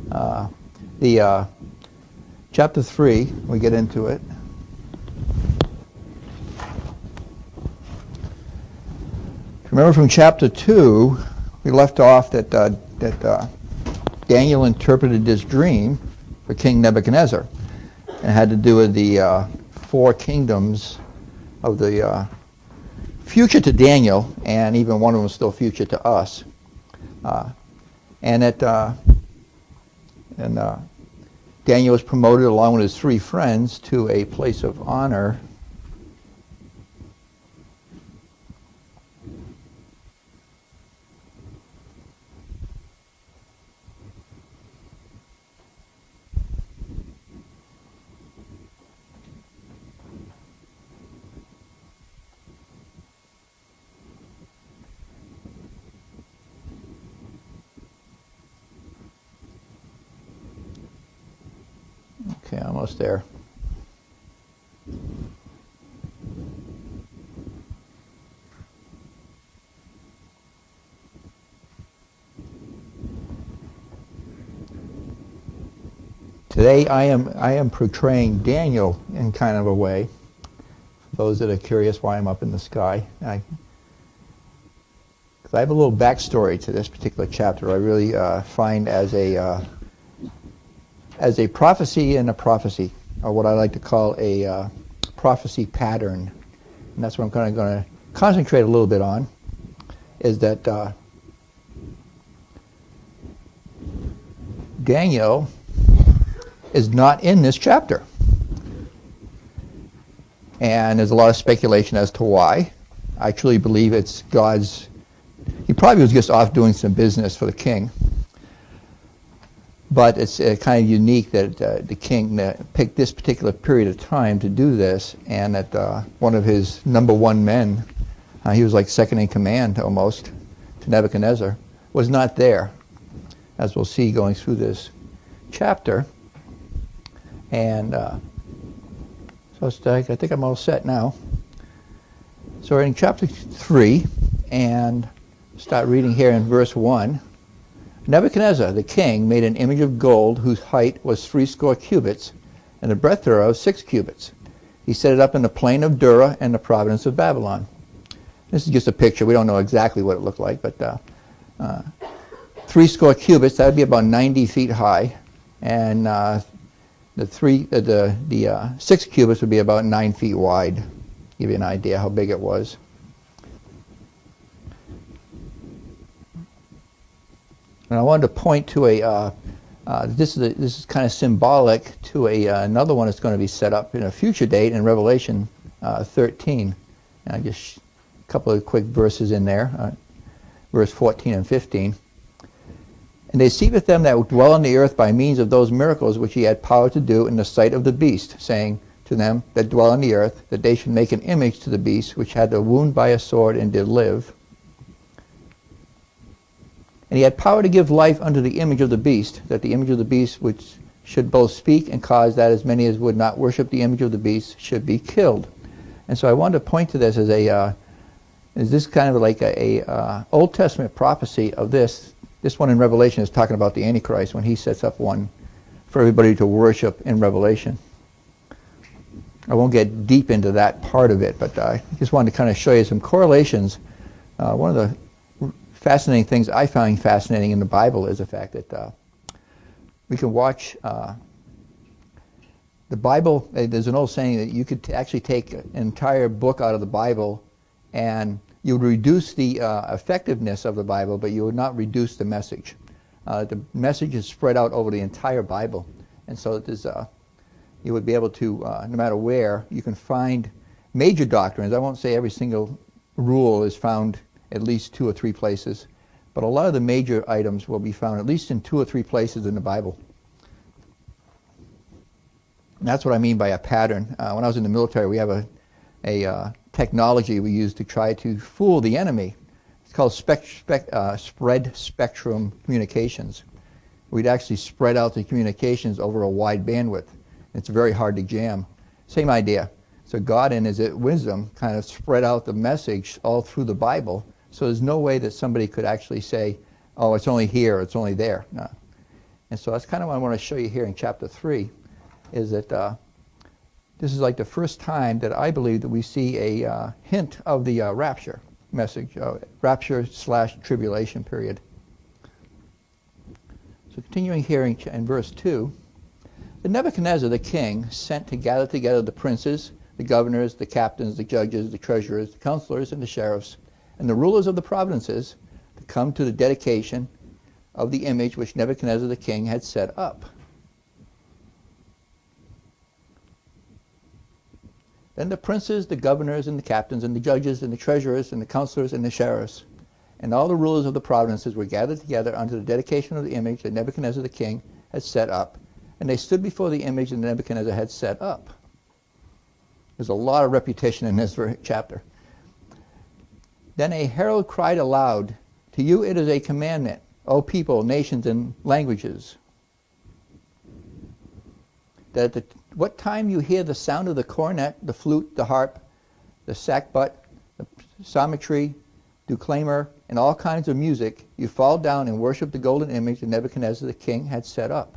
The chapter 3, we get into it. Remember from chapter 2, we left off that Daniel interpreted this dream for King Nebuchadnezzar. It had to do with the 4 kingdoms of the future to Daniel, and even one of them is still future to us. Daniel was promoted along with his 3 friends to a place of honor. Okay, almost there. Today I am portraying Daniel in kind of a way. For those that are curious why I'm up in the sky, because I have a little backstory to this particular chapter. I really find as a prophecy in a prophecy, or what I like to call a prophecy pattern. And that's what I'm kind of going to concentrate a little bit on, is that Daniel is not in this chapter. And there's a lot of speculation as to why. I truly believe it's God's... He probably was just off doing some business for the king. But it's kind of unique that the king picked this particular period of time to do this, and that one of his number 1 men, he was like second in command almost to Nebuchadnezzar, was not there, as we'll see going through this chapter. And so I think I'm all set now. So we're in chapter 3, and start reading here in verse 1. Nebuchadnezzar the king made an image of gold whose height was 80 cubits, and the breadth thereof 6 cubits. He set it up in the plain of Dura and the province of Babylon. This is just a picture. We don't know exactly what it looked like, but 80 cubits, that would be about 90 feet high, and the 6 cubits would be about 9 feet wide. Give you an idea how big it was. And I wanted to point to this is kind of symbolic to another one that's going to be set up in a future date in Revelation 13. And I just a couple of quick verses in there, verse 14 and 15. And they deceiveth them that dwell on the earth by means of those miracles which he had power to do in the sight of the beast, saying to them that dwell on the earth, that they should make an image to the beast, which had the wound by a sword and did live. And he had power to give life unto the image of the beast, that the image of the beast which should both speak and cause that as many as would not worship the image of the beast should be killed. And so I wanted to point to this as this kind of like a Old Testament prophecy of this. This one in Revelation is talking about the Antichrist when he sets up one for everybody to worship in Revelation. I won't get deep into that part of it, but I just wanted to kind of show you some correlations. One of the fascinating things I find fascinating in the Bible is the fact that we can watch the Bible. There's an old saying that you could actually take an entire book out of the Bible and you would reduce the effectiveness of the Bible, but you would not reduce the message. The message is spread out over the entire Bible, and so there's, you would be able to, no matter where, you can find major doctrines. I won't say every single rule is found at least 2 or 3 places, but a lot of the major items will be found at least in 2 or 3 places in the Bible. And that's what I mean by a pattern. When I was in the military, we have a technology we use to try to fool the enemy. It's called spread spectrum communications. We'd actually spread out the communications over a wide bandwidth. It's very hard to jam. Same idea. So God in his wisdom kind of spread out the message all through the Bible. So there's no way that somebody could actually say, oh, it's only here, it's only there. No. And so that's kind of what I want to show you here in chapter 3, is that this is like the first time that I believe that we see a hint of the rapture message, rapture/tribulation period. So continuing here in verse 2, "Then Nebuchadnezzar the king sent to gather together the princes, the governors, the captains, the judges, the treasurers, the counselors, and the sheriffs, and the rulers of the provinces to come to the dedication of the image which Nebuchadnezzar the king had set up. Then the princes, the governors, and the captains, and the judges, and the treasurers, and the counselors, and the sheriffs, and all the rulers of the provinces were gathered together unto the dedication of the image that Nebuchadnezzar the king had set up. And they stood before the image that Nebuchadnezzar had set up." There's a lot of repetition in this chapter. "Then a herald cried aloud, To you it is a commandment, O people, nations, and languages, that at what time you hear the sound of the cornet, the flute, the harp, the sackbut, the psalmistry, declaimer, and all kinds of music, you fall down and worship the golden image that Nebuchadnezzar the king had set up.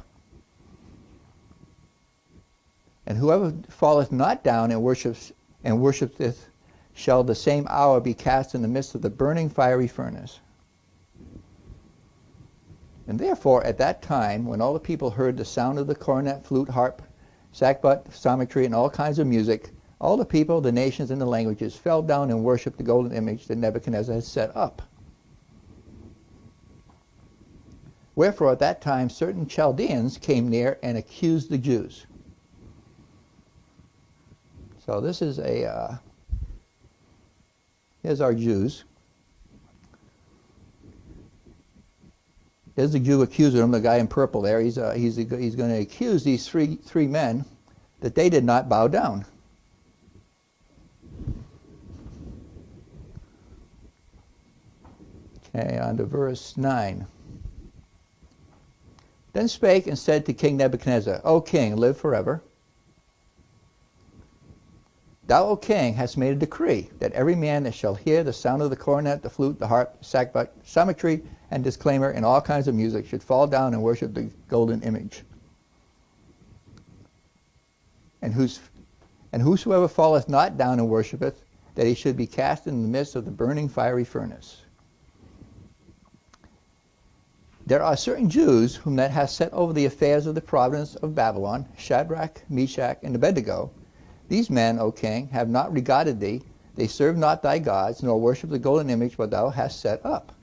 And whoever falleth not down and worshipeth shall the same hour be cast in the midst of the burning fiery furnace. And therefore at that time, when all the people heard the sound of the cornet, flute, harp, sackbut, psalmistry, and all kinds of music, all the people, the nations, and the languages fell down and worshipped the golden image that Nebuchadnezzar had set up. Wherefore at that time certain Chaldeans came near and accused the Jews." So this is here's our Jews. There's the Jew accusing him, the guy in purple there. He's going to accuse these three men that they did not bow down. Okay, on to verse 9. "Then spake and said to King Nebuchadnezzar, O king, live forever. Thou, O king, hast made a decree that every man that shall hear the sound of the cornet, the flute, the harp, sackbut, psalmistry, and disclaimer, and all kinds of music should fall down and worship the golden image. And whosoever falleth not down and worshipeth, that he should be cast in the midst of the burning fiery furnace. There are certain Jews whom that hath set over the affairs of the province of Babylon, Shadrach, Meshach, and Abednego. These men, O king, have not regarded thee. They serve not thy gods, nor worship the golden image which thou hast set up."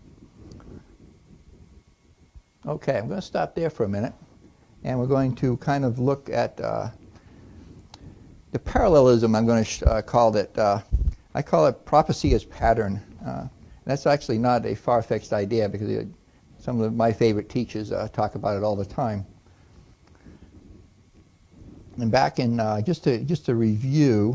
Okay, I'm going to stop there for a minute, and we're going to kind of look at the parallelism. I'm going to call it. I call it prophecy as pattern. That's actually not a far-fetched idea, because some of my favorite teachers talk about it all the time. And back in just to review,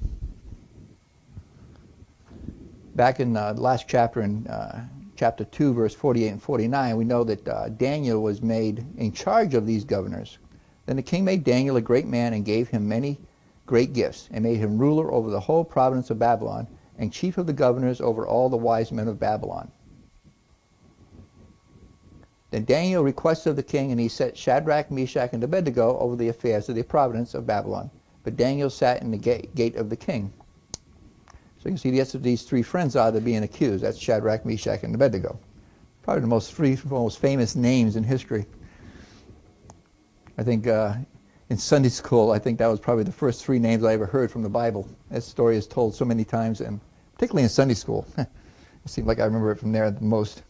back in the last chapter, in chapter 2, verse 48 and 49, we know that Daniel was made in charge of these governors. Then the king made Daniel a great man and gave him many great gifts, and made him ruler over the whole province of Babylon, and chief of the governors over all the wise men of Babylon. Then Daniel requested of the king, and he set Shadrach, Meshach, and Abednego over the affairs of the province of Babylon. But Daniel sat in the gate of the king. So you can see that's what these three friends are that are being accused. That's Shadrach, Meshach, and Abednego. Probably the most famous names in history. I think in Sunday school, I think that was probably the first three names I ever heard from the Bible. That story is told so many times, and particularly in Sunday school. It seems like I remember it from there the most.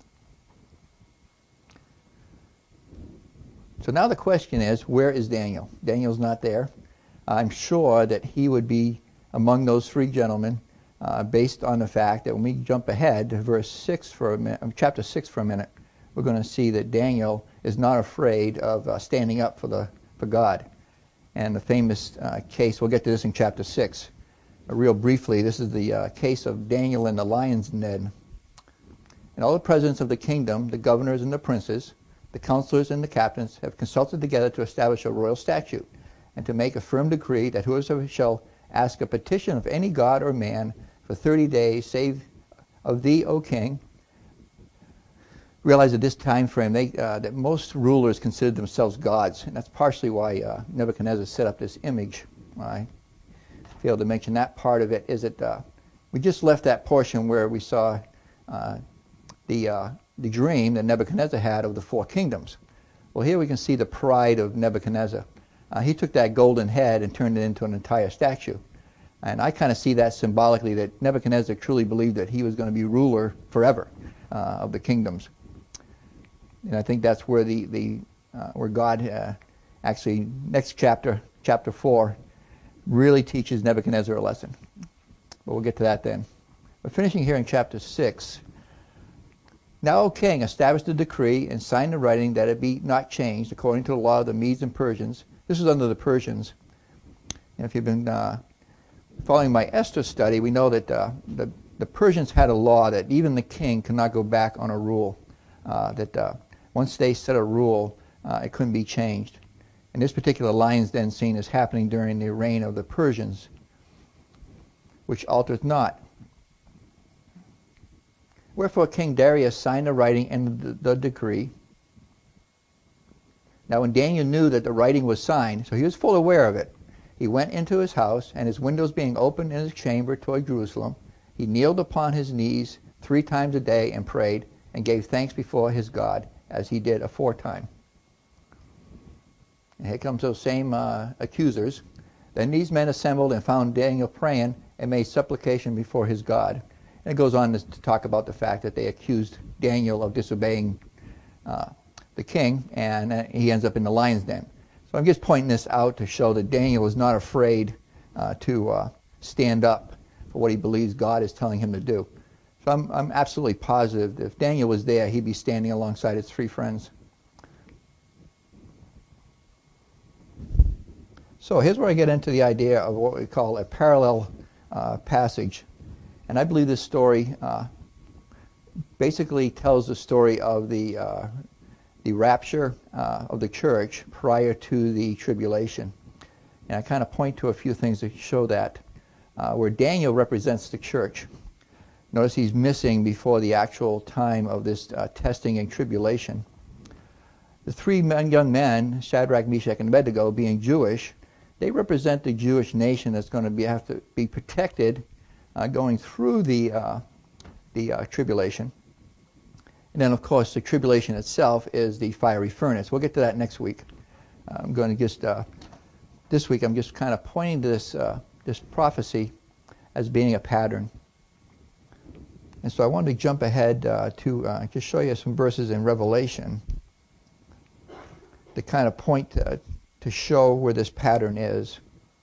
So now the question is, where is Daniel? Daniel's not there. I'm sure that he would be among those three gentlemen, based on the fact that when we jump ahead to verse 6 for a minute, chapter 6 for a minute, we're going to see that Daniel is not afraid of standing up for God. And the famous case, we'll get to this in chapter 6. Real briefly, this is the case of Daniel in the lion's den. And all the presidents of the kingdom, the governors and the princes, the counselors and the captains have consulted together to establish a royal statute, and to make a firm decree that whoever shall ask a petition of any god or man for 30 days, save of thee, O king, realize at this time frame that most rulers considered themselves gods, and that's partially why Nebuchadnezzar set up this image. I failed to mention that part of it. Is that we just left that portion where we saw the dream that Nebuchadnezzar had of the four kingdoms. Well, here we can see the pride of Nebuchadnezzar. He took that golden head and turned it into an entire statue. And I kind of see that symbolically, that Nebuchadnezzar truly believed that he was going to be ruler forever of the kingdoms. And I think that's where where God actually, next chapter, chapter 4, really teaches Nebuchadnezzar a lesson. But we'll get to that then. We're finishing here in chapter 6. Now, O king, establish the decree and sign the writing that it be not changed according to the law of the Medes and Persians. This is under the Persians. And if you've been following my Esther study, we know that the Persians had a law that even the king could not go back on a rule. That once they set a rule, it couldn't be changed. And this particular lion's den scene is happening during the reign of the Persians, which altereth not. Wherefore King Darius signed the writing and the decree. Now when Daniel knew that the writing was signed, so he was full aware of it, he went into his house, and his windows being opened in his chamber toward Jerusalem, he kneeled upon his knees 3 times a day and prayed, and gave thanks before his God, as he did aforetime. And here comes those same accusers. Then these men assembled and found Daniel praying and made supplication before his God. And it goes on to talk about the fact that they accused Daniel of disobeying the king, and he ends up in the lion's den. So I'm just pointing this out to show that Daniel was not afraid to stand up for what he believes God is telling him to do. So I'm absolutely positive that if Daniel was there, he'd be standing alongside his 3 friends. So here's where I get into the idea of what we call a parallel passage. And I believe this story basically tells the story of the rapture of the church prior to the tribulation. And I kind of point to a few things that show that. Where Daniel represents the church. Notice he's missing before the actual time of this testing and tribulation. The 3 young men, Shadrach, Meshach, and Abednego, being Jewish, they represent the Jewish nation that's going to have to be protected going through the tribulation. And then, of course, the tribulation itself is the fiery furnace. We'll get to that next week. I'm going to just, this week, I'm just kind of pointing to this prophecy as being a pattern. And so I wanted to jump ahead to just show you some verses in Revelation to kind of point to show where this pattern is.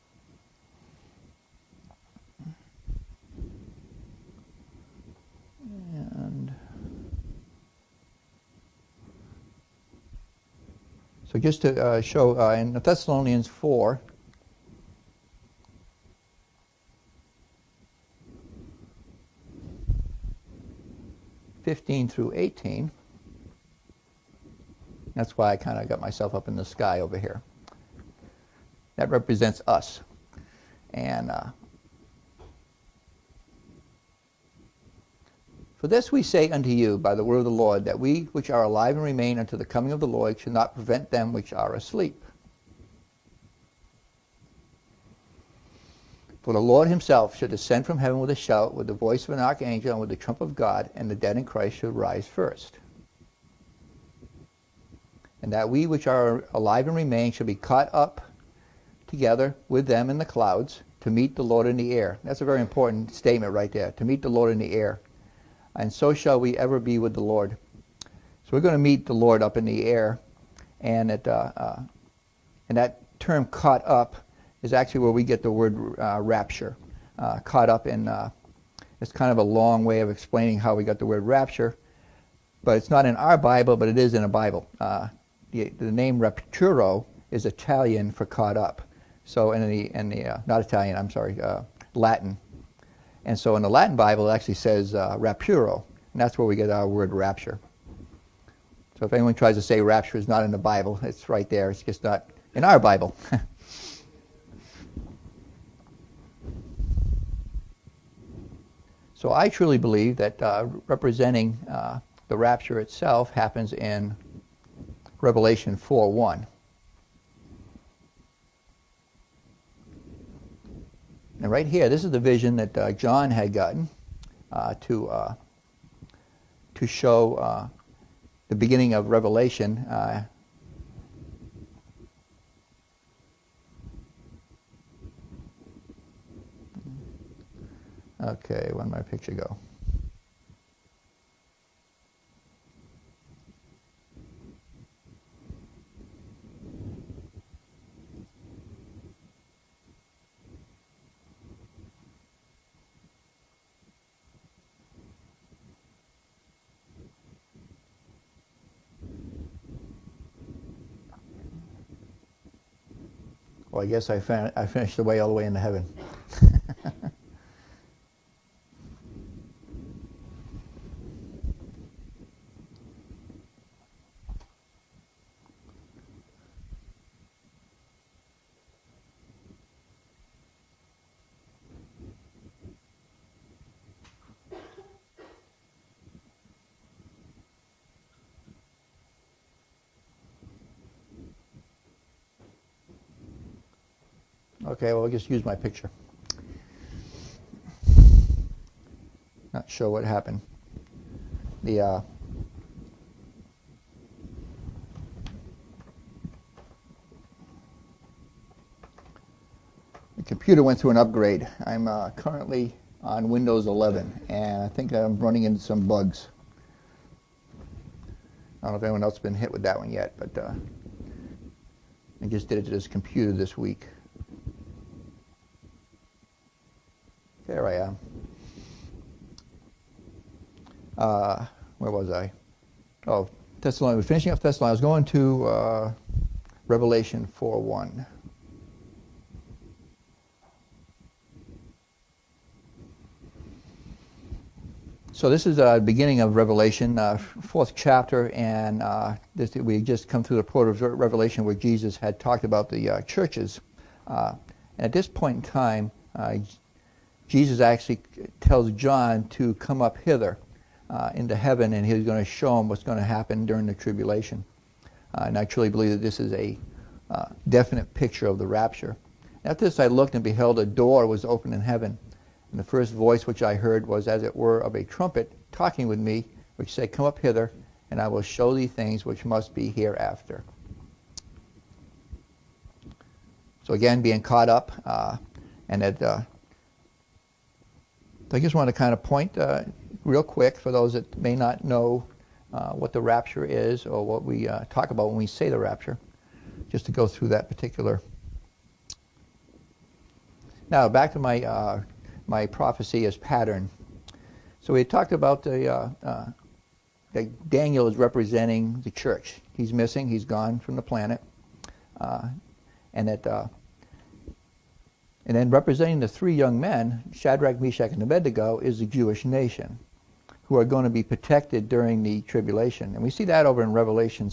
And so just to show in Thessalonians 4, through 18. That's why I kind of got myself up in the sky over here. That represents us. And for this we say unto you by the word of the Lord, that we which are alive and remain unto the coming of the Lord should not prevent them which are asleep. For the Lord himself should descend from heaven with a shout, with the voice of an archangel, and with the trump of God, and the dead in Christ should rise first. And that we which are alive and remain shall be caught up together with them in the clouds to meet the Lord in the air. That's a very important statement right there, to meet the Lord in the air. And so shall we ever be with the Lord. So we're going to meet the Lord up in the air. And that term caught up is actually where we get the word rapture. Caught up in, it's kind of a long way of explaining how we got the word rapture. But it's not in our Bible, but it is in a Bible. The name rapturo is Italian for caught up. So in the not Italian, I'm sorry, Latin. And so in the Latin Bible, it actually says rapturo, and that's where we get our word rapture. So if anyone tries to say rapture is not in the Bible, it's right there. It's just not in our Bible. So I truly believe that representing the rapture itself happens in Revelation 4:1. And right here, this is the vision that John had gotten to show the beginning of Revelation. Okay, where did my picture go? Well, I guess I finished the way all the way into heaven. Okay, well, I'll just use my picture. Not sure what happened. The computer went through an upgrade. I'm currently on Windows 11, and I think I'm running into some bugs. I don't know if anyone else has been hit with that one yet, but I just did it to this computer this week. There I am. Where was I? Oh, Thessalonians. We're finishing up Thessalonians. I was going to Revelation 4:1. So this is the beginning of Revelation, 4th chapter, and we just come through the portal of Revelation where Jesus had talked about the churches. And at this point in time, Jesus actually tells John to come up hither into heaven, and he's going to show him what's going to happen during the tribulation. And I truly believe that this is a definite picture of the rapture. After this I looked, and beheld a door was opened in heaven. And the first voice which I heard was as it were of a trumpet talking with me, which said, Come up hither, and I will show thee things which must be hereafter. So again, being caught up, and that I just want to kind of point real quick for those that may not know what the rapture is or what we talk about when we say the rapture, just to go through that particular. Now back to my prophecy as pattern. So we had talked about that Daniel is representing the church. He's missing. He's gone from the planet, and that. And then representing the three young men, Shadrach, Meshach, and Abednego, is the Jewish nation, who are going to be protected during the tribulation. And we see that over in Revelation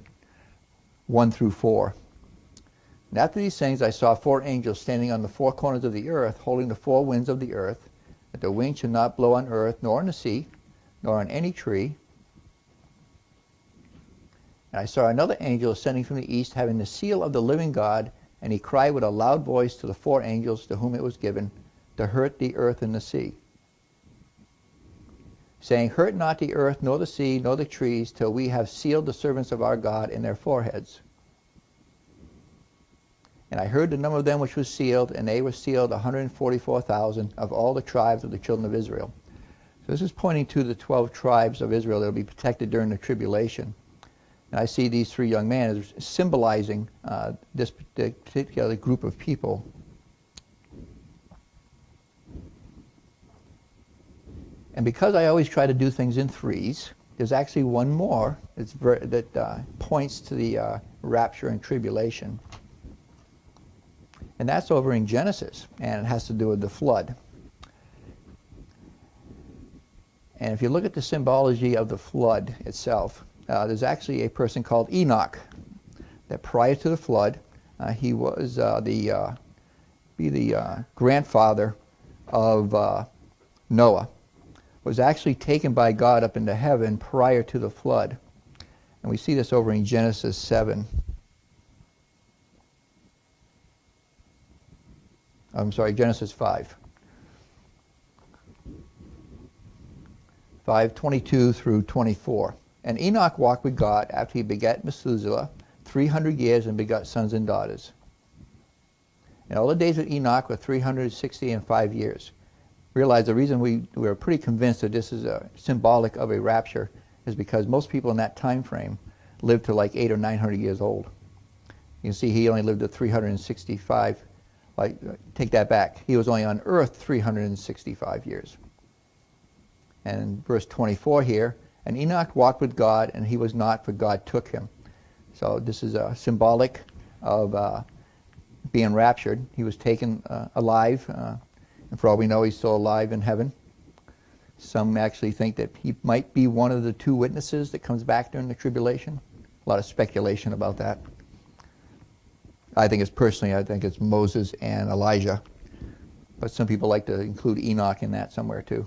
7:1-4. And after these things I saw four angels standing on the four corners of the earth, holding the four winds of the earth, that the wind should not blow on earth, nor on the sea, nor on any tree. And I saw another angel ascending from the east, having the seal of the living God, and he cried with a loud voice to the four angels to whom it was given to hurt the earth and the sea, saying, Hurt not the earth, nor the sea, nor the trees, till we have sealed the servants of our God in their foreheads. And I heard the number of them which was sealed, and they were sealed 144,000 of all the tribes of the children of Israel. So this is pointing to the 12 tribes of Israel that will be protected during the tribulation. And I see these three young men as symbolizing this particular group of people. And because I always try to do things in threes, there's actually one more that points to the rapture and tribulation. And that's over in Genesis, and it has to do with the flood. And if you look at the symbology of the flood itself, there's actually a person called Enoch, that prior to the flood, he was the grandfather of Noah. was actually taken by God up into heaven prior to the flood. And we see this over in Genesis 7. Genesis 5. 5:22 through 24. And Enoch walked with God after he begat Methuselah 300 years and begot sons and daughters. And all the days of Enoch were 360 and 5 years. Realize the reason we are pretty convinced that this is symbolic of a rapture is because most people in that time frame lived to like 800 or 900 years old. You can see he only lived to 365. Take that back. He was only on earth 365 years. And verse 24 here, and Enoch walked with God, and he was not, for God took him. So this is symbolic of being raptured. He was taken alive, and for all we know, he's still alive in heaven. Some actually think that he might be one of the two witnesses that comes back during the tribulation. A lot of speculation about that. I think it's Moses and Elijah. But some people like to include Enoch in that somewhere too.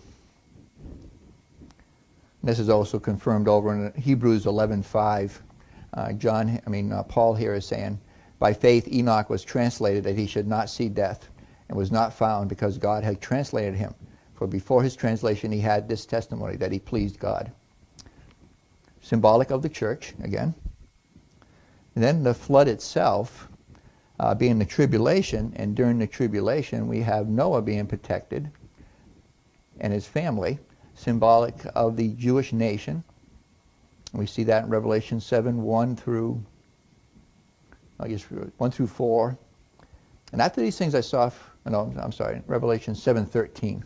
This is also confirmed over in Hebrews 11:5. Paul here is saying, by faith Enoch was translated that he should not see death, and was not found because God had translated him. For before his translation he had this testimony that he pleased God. Symbolic of the church, again. And then the flood itself, being the tribulation, and during the tribulation we have Noah being protected and his family, symbolic of the Jewish nation. We see that in Revelation 7, 1 through 4. And after these things Revelation 7:13.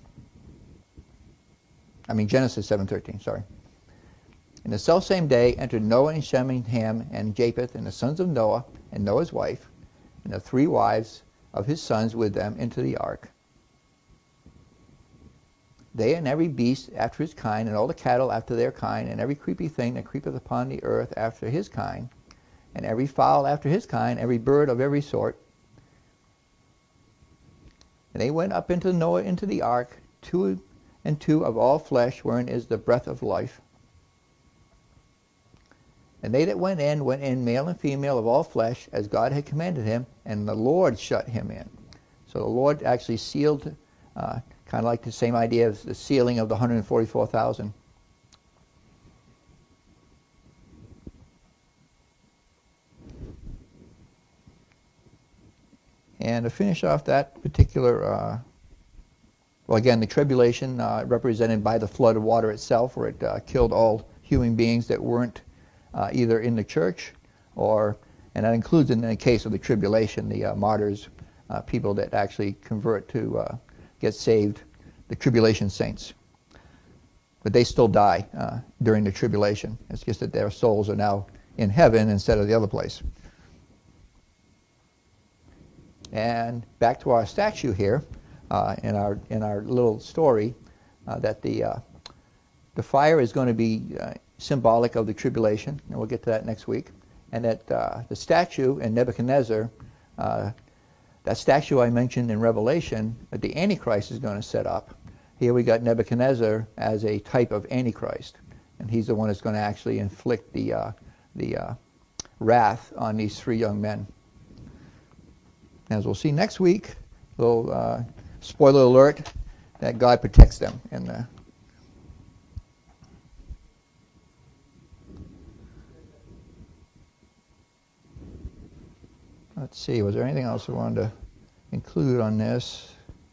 Genesis 7:13, sorry. In the selfsame day entered Noah and Shem and Ham and Japheth and the sons of Noah and Noah's wife and the 3 wives of his sons with them into the ark. They and every beast after his kind, and all the cattle after their kind, and every creepy thing that creepeth upon the earth after his kind, and every fowl after his kind, every bird of every sort. And they went up into Noah into the ark, 2 and 2 of all flesh, wherein is the breath of life. And they that went in male and female of all flesh, as God had commanded him, and the Lord shut him in. So the Lord actually sealed, kind of like the same idea as the sealing of the 144,000. And to finish off that particular, again, the tribulation represented by the flood of water itself, where it killed all human beings that weren't either in the church and that includes, in the case of the tribulation, the martyrs, people that actually convert to get saved, the tribulation saints. But they still die during the tribulation. It's just that their souls are now in heaven instead of the other place. And back to our statue here, in our little story, that the fire is going to be symbolic of the tribulation, and we'll get to that next week. And that the statue in Nebuchadnezzar, that statue I mentioned in Revelation, that the Antichrist is going to set up. Here we got Nebuchadnezzar as a type of Antichrist, and he's the one that's going to actually inflict the wrath on these 3 young men. As we'll see next week, little spoiler alert, that God protects them. And let's see, was there anything else I wanted to include on this?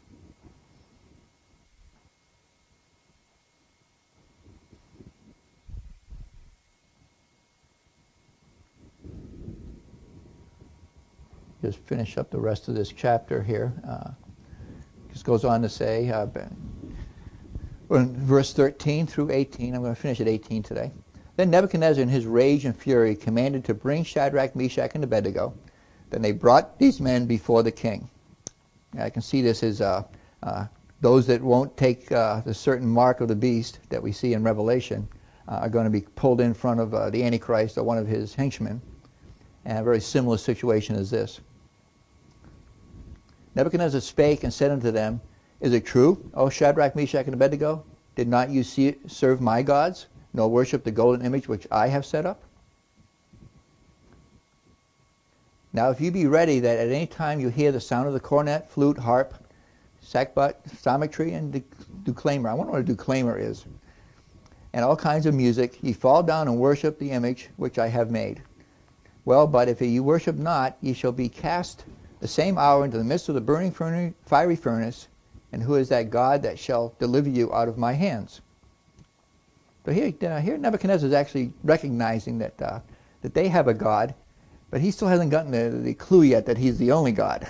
Just finish up the rest of this chapter here. Just goes on to say, in verse 13 through 18, I'm going to finish at 18 today. Then Nebuchadnezzar in his rage and fury commanded to bring Shadrach, Meshach, and Abednego. Then they brought these men before the king. I can see this as those that won't take the certain mark of the beast that we see in Revelation are going to be pulled in front of the Antichrist or one of his henchmen. And a very similar situation as this. Nebuchadnezzar spake and said unto them, Is it true, O Shadrach, Meshach, and Abednego, Did not you serve my gods, nor worship the golden image which I have set up? Now if you be ready that at any time you hear the sound of the cornet, flute, harp, sackbut, psalmistry, and declaimer. I wonder what a declaimer is. And all kinds of music, ye fall down and worship the image which I have made. Well, but if ye worship not, ye shall be cast the same hour into the midst of the burning fiery furnace. And who is that God that shall deliver you out of my hands? So here Nebuchadnezzar is actually recognizing that that they have a God, but he still hasn't gotten the clue yet that he's the only God.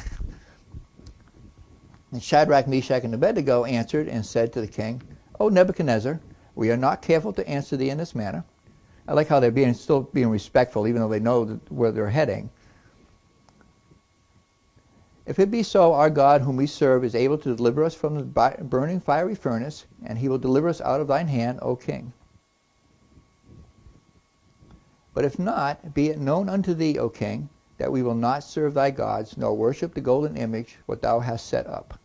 And Shadrach, Meshach, and Abednego answered and said to the king, O Nebuchadnezzar, we are not careful to answer thee in this manner. I like how they're still being respectful, even though they know where they're heading. If it be so, our God whom we serve is able to deliver us from the burning fiery furnace, and he will deliver us out of thine hand, O king. But if not, be it known unto thee, O king, that we will not serve thy gods, nor worship the golden image what thou hast set up.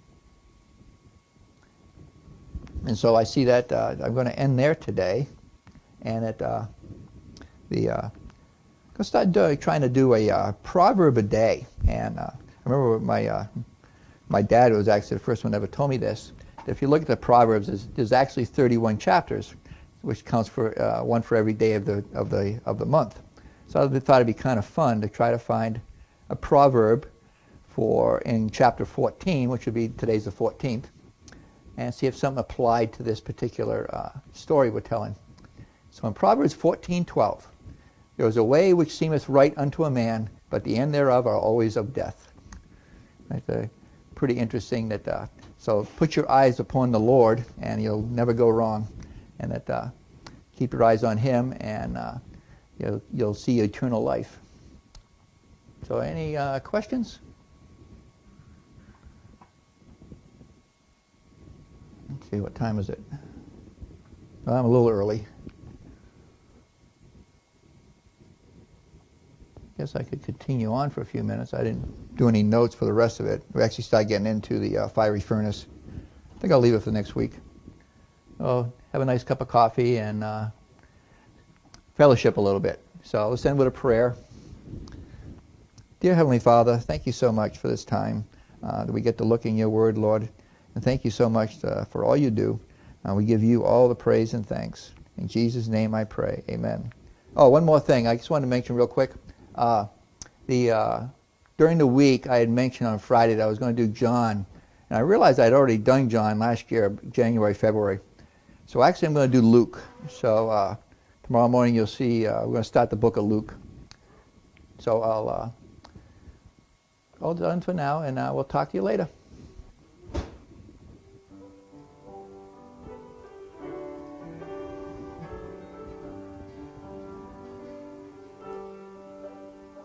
And so I see that I'm going to end there today, and at I'm going to start trying to do a proverb a day. And I remember my dad was actually the first one that ever told me this. If you look at the Proverbs, there's actually 31 chapters, which counts for one for every day of the month. So I thought it'd be kind of fun to try to find a proverb in chapter 14, which would be today's the 14th, and see if something applied to this particular story we're telling. So in Proverbs 14:12, there is a way which seemeth right unto a man, but the end thereof are always of death. That's pretty interesting. So put your eyes upon the Lord, and you'll never go wrong. And keep your eyes on Him, and you'll see eternal life. So any questions? Let's see, what time is it? Well, I'm a little early. Guess I could continue on for a few minutes. I didn't do any notes for the rest of it. We actually started getting into the fiery furnace. I think I'll leave it for next week. Oh, have a nice cup of coffee and fellowship a little bit. So let's end with a prayer. Dear Heavenly Father, thank you so much for this time that we get to look in your word, Lord. And thank you so much for all you do. We give you all the praise and thanks. In Jesus' name I pray. Amen. Oh, one more thing. I just wanted to mention real quick. During the week, I had mentioned on Friday that I was going to do John. And I realized I'd already done John last year, January, February. So actually I'm going to do Luke. So tomorrow morning you'll see we're going to start the book of Luke. So I'll all done for now, and we'll talk to you later.